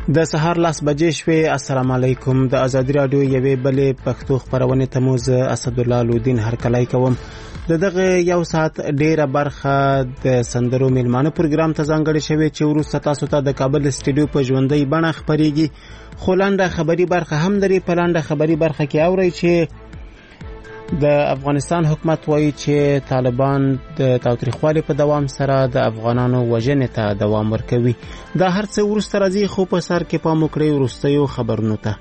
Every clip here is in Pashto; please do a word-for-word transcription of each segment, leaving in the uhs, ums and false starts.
د سهار لاس بجې شوې. السلام علیکم. د ازادي رادیو یوې بلې پښتو خبرونه ته مو زه اسدالله لودین هرکلی کوم. د دغه یو ساعت ډیره برخه د سندرو میلمانه پروګرام ته ځانګړې شوې چې وروسته تاسو ته د کابل سټوډیو په ژوندۍ بڼه خبريږي. خو لنډه خبري برخه هم لري. په لنډه خبري برخه کې اورئ چې د افغانستان حکومت وایي چې طالبان د تاوتریخوالي په دوام سره د افغانانو وژنې ته دوام ورکوي. دا هر څه وروسته راځي، خو په سر کې پام وکړئ وروستیو خبرونو ته.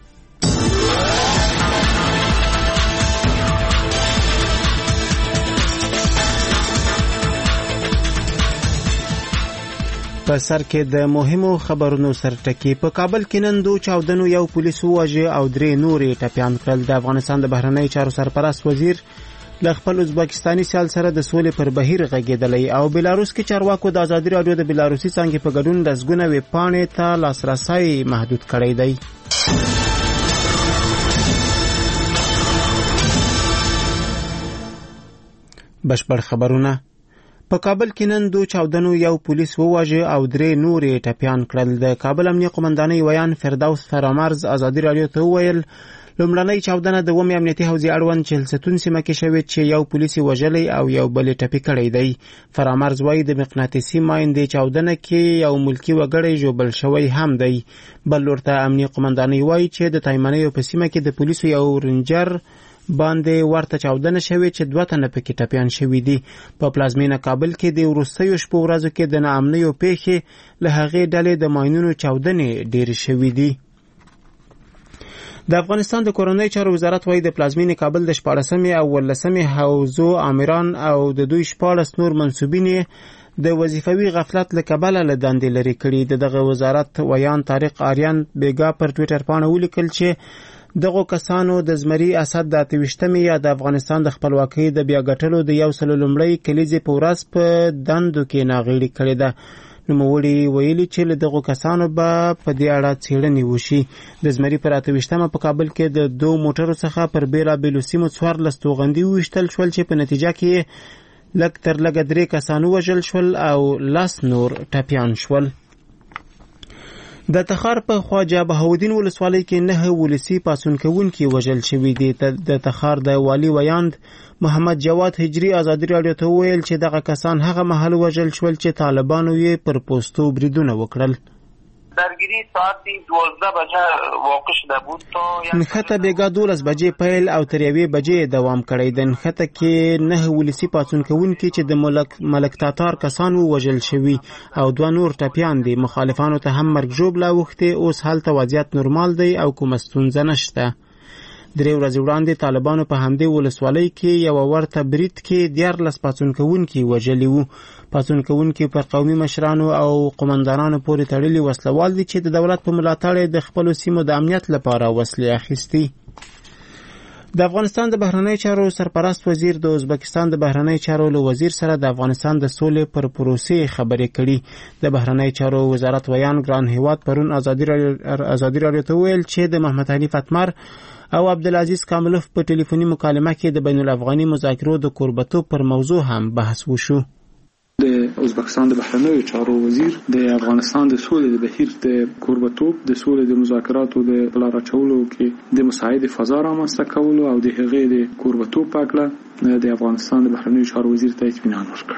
په سر کې د مهمو خبرونو سرټکی. په کابل کې نن دوه چاودنو یو پولیس وواژه او درې نورې ټپیان کړل. د افغانستان د بهرنی چارو سرپرست وزیر ل خپل ازبکستاني سیال سره د سولې پر بهیر غږېدلی. او بلاروس کې چارواکو د ازادي رادیو د بلاروسي څانګې په ګډون لسګونه ویبپاڼې ته لاسرسی محدود کړی دی. بشپړ خبرونه. په کابل کې نن دوه چاودنو یو پولیس وواژه او درې نورې ټپیان کړل. د کابل امنیه قومندانۍ ویان فردوس فرامرز ازادي رادیو ته وویل لومړنۍ چاودنه د اوومې امنیتي حوزې اړوند چهلستون سیمه کې شوې چې یو پولیس وژلی او یو بل ټپي کړی دی. فرامرز وایي د مقناطیسي مایندې چاودنه کې یو ملکي وګړی ژوبل شوی هم دی. بل لورته امنیه قومندانۍ وایي چې د تایمنیو په سیمه کې د پولیسو یو رینجر باندې ورته چاودنه شوې چې دوه تنه پکې ټپیان شوي دي. په پلازمینه کابل کې د وروستیو شپو ورځو کې د ناامنیو پیښې له هغې ډلې د ماینونو چاودنې ډېرې شوي دي. د افغانستان د کورنۍ چارو وزارت وایي د پلازمینې کابل د شپاړسمې او ولسمې حوزو آمران او د دوی شپاړس نور منصوبین د وظیفوي غفلت له کبله له دندې لرې کړي. د دغه وزارت ویان طارق آریان بیګا پر ټویټر پاڼه ولیکل چې دغه کسانو د زمري اسد د اتویشتمې یا د افغانستان د خپلواکۍ د بیا ګټلو د یو سل لومړۍ کلیزې په ورځ په دندو کې ناغېړي کړې ده. نوموړي ویلي چې له دغو کسانو به په دې اړه څېړنې وشي. د زمري پر اتویشتمه په کابل کې د دوه موټرو څخه پر بېلابېلو سیمو څوارلس توغندي وویشتل شول چې په نتیجه کې لږ تر لږه درې کسان ووژل شول او لس نور ټپیان شول. د تخار په خواجه بهاودین ولسوالۍ کې نه ولسي پاڅون کوونکي وژل شوي دي. د تخار د والي ویاند محمد جواد هجری ازادي رادیو ته وویل چې دغه کسان هغه مهال وژل شول چې طالبانو یې پر پوستو بریدونه وکړل. درگیری ساعت دوازده بجه واقع شده بود تا نښته بیګا دولس بجې پیل او تر یوې بجې دوام کړی. د نښته کې نه ولسي پاڅون کوونکي چې د ملک ملک تاتار کسان ووژل شوي او دوه نور ټپیان دي. مخالفانو ته هم مرګ ژوبله اوښتې. اوس هلته وضعیت نورمال دی او کومه ستونزه نشته. درې ورځې وړاندې طالبانو په همدې ولسوالۍ کې یو ورته برید کې دیارلس پاڅون کوونکي وژلي وو. پاڅون کوونکي پر قومي مشرانو او قومندانانو پورې تړلي وسلوال دي چې د دولت په ملاتړ د خپلو سیمو د امنیت لپاره وسلې اخیستي. د افغانستان د بهرنی چارو سرپرست وزیر د ازبکستان د بهرنی چارو له وزیر سره د افغانستان د سولې پر پروسې خبرې کړي. د بهرنی چارو وزارت ویان ګران هیواد پرون ازادي رادیو ته ویل چې د محمد علي فتمر او عبدالعزیز کاملوف په ټلیفوني مکالمه کې د بین الافغاني مذاکرو د کوربتوب پر موضوع هم بحث وشو. د ازبکستان د بهرنیو چارو وزیر د افغانستان د سولې د بهیر د کوربتوب د سولې د مذاکراتو د لار اچولو کې د مساعد فضا رامنځته کولو او د هغې د کوربتوب په اړه د افغانستان د بهرنیو چارو وزیر ته اطمینان ورکړ.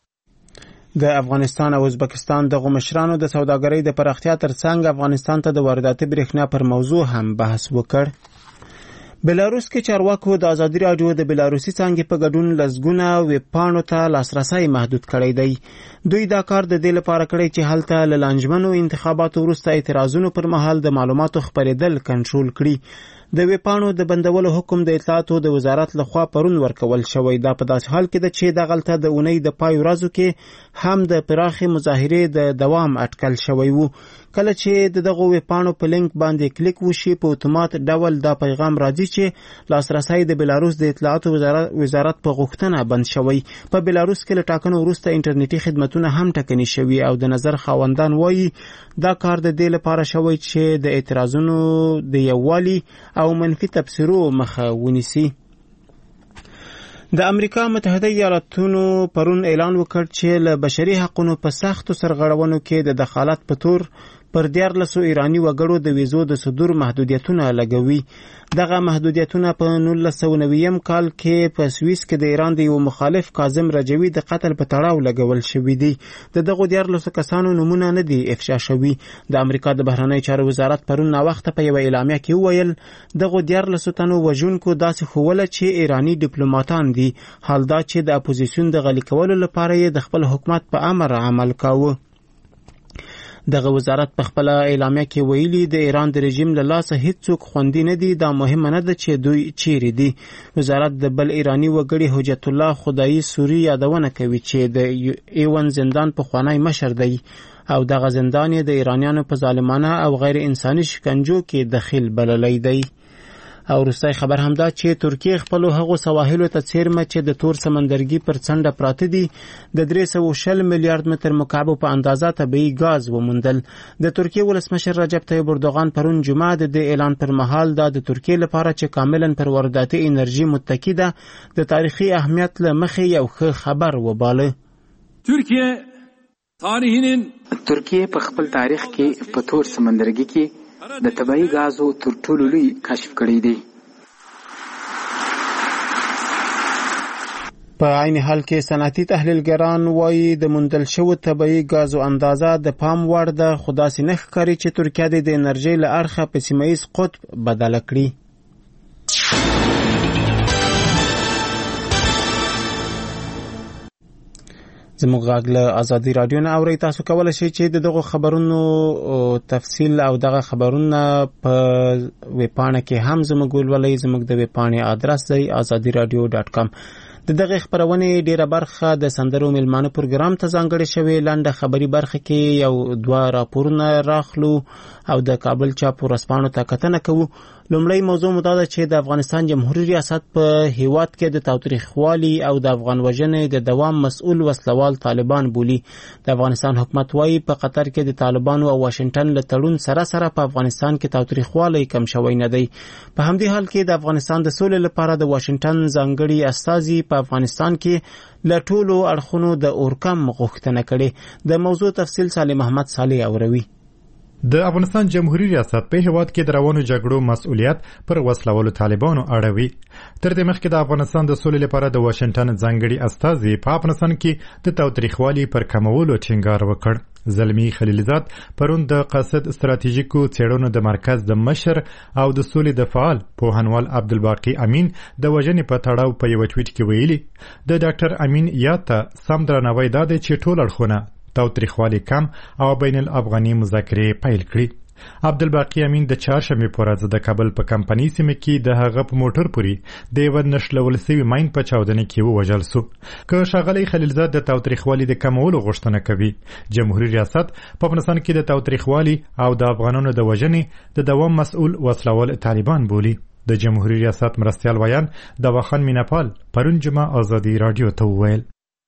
د افغانستان او ازبکستان د مشرانو د سوداګرۍ د پراختیا ترڅنګ افغانستان ته د وارداتي برېښنا پر موضوع هم بحث وکړ. بلاروس کې چارواکو د ازادي رادیو د بلاروسي څانګې په ګډون لسګونه ویبپاڼو ته لاسرسی محدود کړی دی. دوی دا کار د دې لپاره کړی چې هلته له لانجمنو انتخاباتو وروسته اعتراضونو پر مهال د معلوماتو خپرېدل کنټرول کړي. د ویبپاڼو د بندولو حکم د اطلاعاتو د وزارت لخوا پرون ورکول شوی. دا په داسې حال کې ده چې دغلته د اونۍ د پای ورځو کې هم د پراخې مظاهرې د دوام اټکل شوی وو. کله چې د دغه ویبپاڼو په لینک باندې کلیک وشي په اتومات ډول دا پیغام راځي چې لاسرسی د بلاروس د اطلاعاتو وزارت په غوښتنه بند شوی. په بلاروس کې له ټاکنو وروسته انټرنیټي خدمتونه هم ټکني شوي او د نظر خاوندان وایي دا کار د دې لپاره شوی چې د اعتراضونو د یووالي او منفي تبصرو مخه ونیسي. د امریکا متحده ایالاتونو پرون اعلان وکړ چې له بشري حقوقو په سختو سرغړونو کې د دخالت په تور پر دیارلسو ایرانی وګړو د ویزو د صدور محدودیتونه لګوي. دغه محدودیتونه په نولس سوه نوي کال کې په سویس کې د ایران د یو مخالف کاظم رجوي د قتل په تړاو لګول شوي دي. د دغو دیارلسو کسانو نومونه نه دي افشا شوي. د امریکا د بهرنی چارو وزارت پرون ناوخته په یوه اعلامیه کې وویل دغو دیارلسو تنو وژونکو داسې ښووله چې ایرانی ډیپلوماتان دي، حال دا چې د اپوزیسیون د غلي کولو لپاره یې د خپل حکومت په امر عمل کاوه. دغه وزارت په خپل اعلامیه کې ویلي د ایران د رژیم له لاسه هیڅوک خوندي نه دي، دا مهمه نه ده چې دوی چیرې دي. وزارت د بل ایرانی وګړي حجت الله خدایي سوري یادونه کوي چې د ایون زندان پخوانی مشر دی او دغه زندان یې د ایرانیانو په ظالمانه او غیر انساني شکنجو کې دخیل بللی دی. او وروستی خبر هم دا چې ترکیه خپلو هغو سواحلو ته څیرمه چې د تور سمندرګي پر څنډه پراته دي د درې سوه شل میلیارد متر مکعبو په اندازه طبیعي ګاز وموندل. د ترکیه ولسمشر رجب طیب اردوغان پرون جمعه د دې اعلان پر مهال دا د ترکیه لپاره چې کاملا پر وارداتي انرژي متکی ده د تاریخي اهمیت له مخې یو ښه خبر وباله. ترکیه تاریخین ترکیه په خپل تاریخ کې په تور سمندرګي کې د طبیعي ګازو تر ټولو لوی کشف کړی دی. په عین حال کې صنعتي تحلیلګران وایي د موندل شوو طبیعي ګازو اندازه د پام وړ ده، خو داسې نه ښکاري چې ترکیه د انرژۍ له اړخه په سیمه ییز قطب بدله کړي. زموږ غږ له ازادي راډیو نه اورئ. تاسو کولی شئ چې د دغو خبرونو تفصیل او دغه خبرونه په ویبپاڼه کې هم زموږ ولولئ. زموږ د ویبپاڼې آدرس دی ازادي راډیو ډاټ کام. د دغه خبرونې ډیره برخه د سندرو میلمانه پروګرام ته ځانګړې شوې. لنډه خبري برخه کې یو دوه راپورونه راخلو او د کابل چاپ ورځپاڼو ته کتنه کوو. لومړی موضوع مو دا ده چې د افغانستان جمهوریت ریاست په هیواد کې د تاوتریخوالي او د افغان وژنې د دوام مسؤل وسلوال طالبان بولي. د افغانستان حکومت وايي په قطر کې د طالبانو او واشنگټن له تړون سره سره په افغانستان کې تاوتریخوالی کم شوی نه دی. په همدې حال کې د افغانستان د سولې لپاره د واشنگټن ځانګړي استازي په افغانستان کې له ټولو اړخونو د اورکم غوښتنه کړې. د موضوع تفصیل صالح محمد صالح اوروي. د افغانستان جمهوریت ریاست په هیواد کې د روانو جګړو مسؤلیت پر وسلوالو طالبانو اړوي. تر دې مخکې د افغانستان د سولې لپاره د واشنگټن ځانګړي استازي په افغانستان کې د تاوتریخوالي پر کمولو ټینګار وکړ. زلمی خلیلزاد پرون د قاصد استراتیژیکو څېړنو د مرکز د مشر او د سولې د فعال پوهنوال عبدالباقي امین د وژنې په تړاو په یو ټویټ کې ویلي د ډاکټر امین یاد ته سم درناوی دا دی چې ټول اړخونه تاوتریخوالی کم او بین الافغاني مذاکرې پیل کړي. عبدالباقي امین د چهارشنبې په ورځ د کابل په کمپنی سیمه کې د هغه په موټر پورې د یوه نښلول سوي ماین په چاودنه کې ووژل سو. که ښاغلی خلیلزاد د تاوتریخوالي د کمولو غوښتنه کوي، جمهوریت ریاست په افغانستان کې د تاوتریخوالي او د افغانانو د وژنې د دوام مسؤل وسلوال طالبان بولي. د جمهوریت ریاست مرستیال ویان دواخان میناپال پرون جمعه ازادي راډیو ته وویل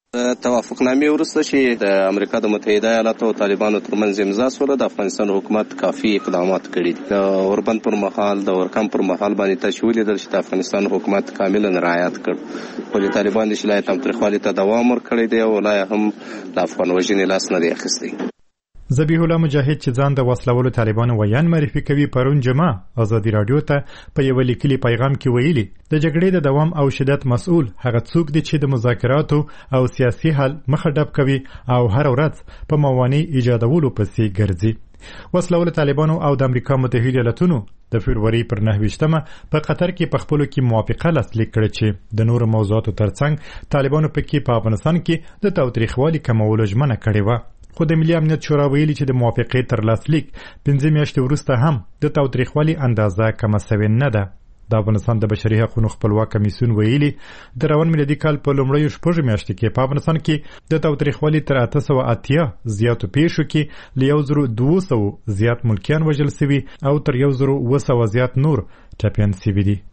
توافقنامې وروسته چې د امریکا د متحده ایالاتو او طالبانو ترمنځ امضا سوله، د افغانستان حکومت کافي اقدامات کړي دي. د اوربند پر مهال د اورکم پر مهال باندې تاسو ولیدل چې د افغانستان حکومت کاملا رعایت کړ، خو د طالبان د شلای تاوتریخوالي ته دوام ورکړی دی او لا هم د افغان وژنې لاس نه دی اخیستی. ذبیح الله مجاهد چې ځان د وسلوالو طالبانو ویان معرفي کوي پرون جمعه ازادي راډیو ته په یو لیکلي پیغام کې ویلي د جګړې د دوام او شدت مسؤل هغه څوک دی چې د مذاکراتو او سیاسي حل مخه ډب کوي او هر ورځ په موانع ایجادولو پسې ګرځي. وسلوالو طالبانو او د امریکا متحده ایالاتونو د فبروري پر نهه ویشتمه په قطر کې په خپلو کې موافقه لاسلیک کړه چې د نورو موضوعاتو ترڅنګ طالبانو پکې په افغانستان کې د تاوتریخوالي کمولو ژمنه کړې وه. خو د ملي امنیت شورا ویلي چې د موافقې تر لاسلیک پنځه میاشتې وروسته هم د تاوتریخوالي اندازه کمه سوې نه ده. د افغانستان د بشري حقوقو خپلواک کمیسیون ویلي د روان میلادي کال په لومړیو شپږو میاشتو کې په افغانستان کې د تاوتریخوالي تر اته سوه اتیا زیاتو پیښو کې له یو زرو دوه سوه زیات ملکیان وژل سوي او تر یو زرو اوه سوه زیات نور ټپیان سوي دي.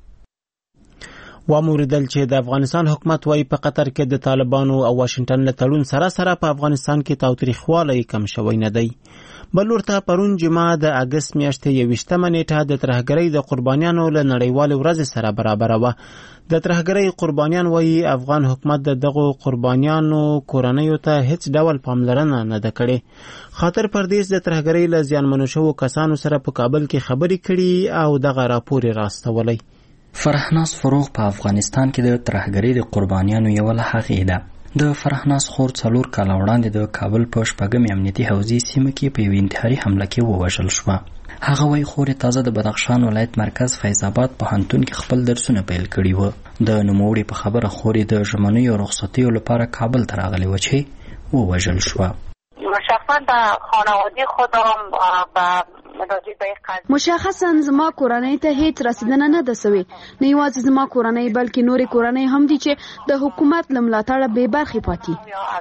واموریدل چې د افغانستان حکومت وايي په قطر کې د طالبانو او واشنگټن له تړون سره سره په افغانستان کې تاوتریخوالی کم شوی نه دی. بل ورته پرون جمعه د اګست میاشتې یوویشتمه نیټه د ترهګرۍ د قربانیانو له نړیوالې ورځې سره برابره وه. د ترهګرۍ قربانیان وایي افغان حکومت د دغو قربانیانو کورنیو ته هیڅ ډول پاملرنه نه ده کړې. خاطر پردیس د ترهګرۍ له زیانمنو شوو کسانو سره په کابل کې خبرې کړي او دغه راپور یې راستولی. فرحناز فروغ په افغانستان کې د ترهګرۍ د قربانیانو یوه له هغې ده. د فرحناز خور څلور کاله وړاندې د کابل په شپږمې امنیتي حوزې سیمه کې په یوې انتحاري حمله کې ووژل شوه. هغه وایي خور یې تازه د بدخشان ولایت مرکز فیض آباد پوهنتون کې خپل درسونه پیل کړي وو. د نوموړي په خبره خور یې د ژمنیو رخصتیو لپاره کابل ته راغلې وه چې ووژل شوه. شخصا به خانواده خودم به مشخصا زما کورنۍ ته هیڅ رسیدنه نه ده سوې. نه یوازې زما کورنۍ بلکې نورې کورنۍ هم دي چې د حکومت له ملاتړه بې برخې پاتې.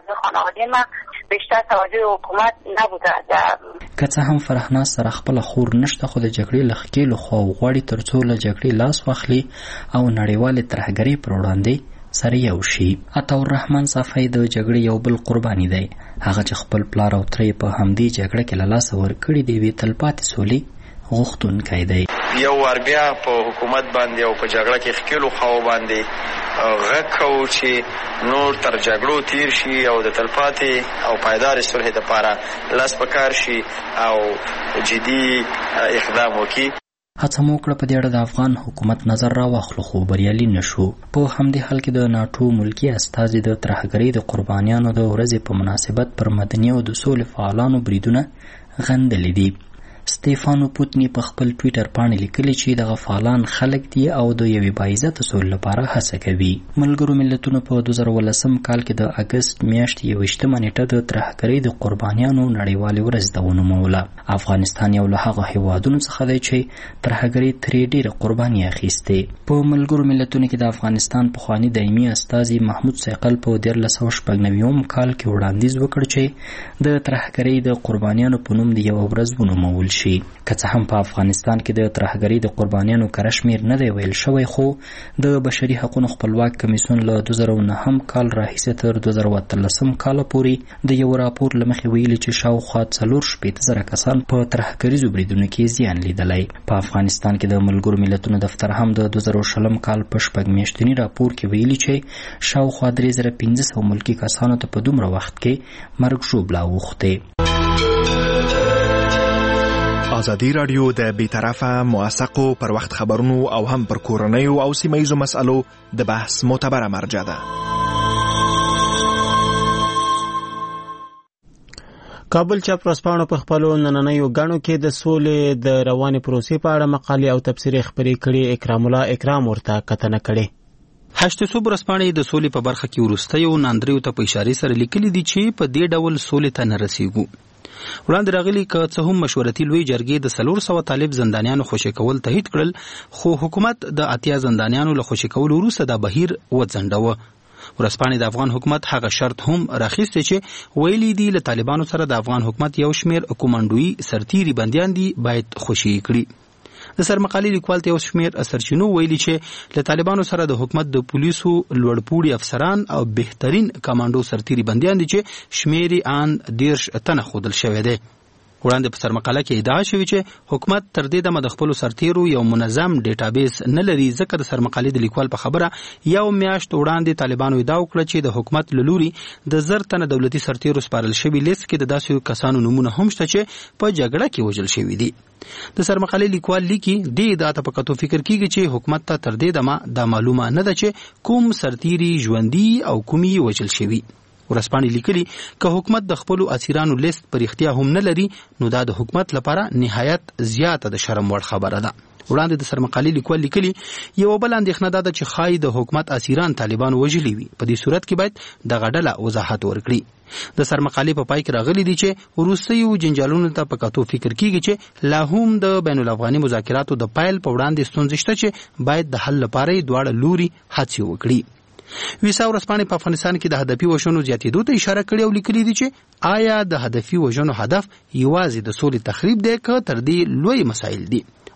بیشتر توجه حکومت نبوده. که څه هم فرحناز سره خپله خور نشته خو د جګړې له ښکېلو خواو غواړي تر څو له جګړې لاس واخلي او نړیوالې ترهګرۍ پر وړاندې سره یو شي. عطاالرحمن صافی د جګړې یو بل قرباني دی. هغه چې خپل پلار او تره په همدې جګړه کې له لاسه ورکړي د یوې تلپاتې سولې غوښتونکی دی. یو وار بیا په حکومت باندې او په جګړه کې ښکېلو خواو باندې غږ کوو چې نور تر جګړو تیر شي او د تلپاتې او پایدارې صلحې دپاره لاس په کار شي او جدي اقدام وکړي. هڅه مو وکړه په دې اړه د افغان حکومت نظر راواخلو خو بریالي نه شو. په همدې حال کې د ناټو ملکي استازي د ترهګرۍ د قربانیانو د ورځې په مناسبت پر مدني او د سولې فعالانو بریدونه غندلي دي. ستیفانو پوتنی په خپل ټویټر باندې لیکلي چې دغه فعالان خلک دي او د یوې باعزته سولې لپاره هڅه کوي. ملګرو ملتونو په دوه زره ولسم کال کې د اګست میاشتې یوویشتمه نیټه د ترهګرۍ د قربانیانو نړیوالې ورځ ده ونوموله. افغانستان یو له هغو هیوادونو څخه دی چې ترهګرۍ ترې ډېره قرباني اخیستې. په ملګرو ملتونو کې د افغانستان پخواني دایمي استازي محمود صیقل په دیارلس سوه شپږ نوي کال کې وړاندیز وکړ چې د ترهګرۍ د قربانیانو په نوم د یوه ورځ ونومول شي. که څه هم په افغانستان کې د ترهګرۍ د قربانیانو کره شمېر نه دی ویل شوی خو د بشري حقونو خپلواک کمیسیون له دوه زره نهم کال راهیسې تر دوه زره اتلسم کاله پورې د یو راپور له مخې ویلي چې شاوخوا څلور شپېته زره کسان په ترهګریزو بریدونو کې زیان لیدلی. په افغانستان کې د ملګرو ملتونو دفتر هم د دوه زره شلم کال په شپږ میاشتني راپور کې ویلي چې شاوخوا درې زره پنځه سوه ملکي کسانو ته په دومره وخت کې مرګ ژوبله اوښتې. ازادي راډیو د بیطرفه موثقو پر وخت خبرونو او هم پر کورنیو او سیمه ییزو مسألو د بحث معتبره مرجع ده. کابل چاپ ورځپاڼو په خپلو نننیو ګڼو کې د سولې د روانې پروسې په اړه مقالې او تبصرې خپرې کړي. اکرام الله اکرام ورته کتنه کړې. هشت صوب ورځپاڼې د سولې په برخه کې وروستیو ناندریو ته په اشارې سره لیکلي دي چې په دې ډول سولې ته نه رسیږو. وړاندې راغلي که څه هم مشورتي لوی جرګې د څلور سوه طالب زندانیانو خوشي کول تایید کړل خو حکومت د اتیا زندانیانو له خوشي کولو وروسته دا بهیر وځنډاوه. ورځپاڼې د افغان حکومت هغه شرط هم راخیستی چې ویلي دي له طالبانو سره د افغان حکومت یو شمېر کومانډوي سرتیري بندیان دي باید خوشي کړي. د سرمقالې لیکوال ته یو شمېر سرچینو ویلي چې له طالبانو سره د حکومت د پولیسو لوړپوړي افسران او بهترین کمانډو سرتیري بندیان دي چې شمېر یې ان دېرش تنه ښودل شوی دی. وړاندې په سرمقاله کې ادعا شوې چې حکومت تر دې دمه د خپلو سرتیرو یو منظم ډیټابیس نه لري ځکه د سرمقالې د لیکوال په خبره یو میاشت وړاندې طالبانو ادعا وکړه چې د حکومت له لوري د زر تنه دولتي سرتیرو سپارل شوي لیست کې د داسې کسانو نومونه هم شته چې په جګړه کې وژل شوي دي. د سرمقالې لیکوال لیکي دې ادعا ته په کتو فکر کیږي چې حکومت ته تر دې دمه دا معلومه نه ده چې کوم سرتیري ژوندي او کومي وژل شوي. ورځپاڼې لیکلي که حکومت د خپلو اسیرانو لیست په رښتیا هم نه لري نو دا د حکومت لپاره نهایت زیاته د شرم وړ خبره ده. وړاندې د سرمقالې لیکوال لیکلي یو بل اندېښنه دا ده چې ښایي د حکومت اسیران طالبان وژلي وي. په دې صورت کې باید دغه ډله وضاحت ورکړي. د سرمقالې په پای کې راغلي دي چې وروستیو جنجالونو ته په کتو فکر کیږي چې لا هم د بین الافغاني مذاکراتو د پیل په وړاندې ستونزې شته چې باید د حل لپاره یې دواړه لوري هڅې وکړي. ویسا ورځپاڼې په افغانستان کې د هدفي وژنو زیاتېدو ته اشاره کړې او لیکلي دي چې آیا د هدفي وژنو هدف یوازې د سولې تخریب دی که تر دې لوی مسایل دي.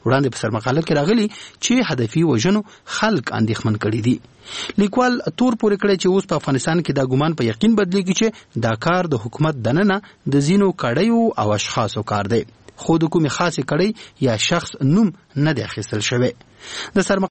وړاندې په سرمقاله کې راغلي چې هدفي وژنو خلک اندېښمن کړي دي. لیکوال تور پورې کړی چې اوس په افغانستان کې دا ګمان په یقین بدلیږي چې دا کار د حکومت دننه د ځینو کړیو او اشخاصو کار دی، خو د کومې خاصې کړۍ یا شخص نوم نه دی اخیستل شوی. د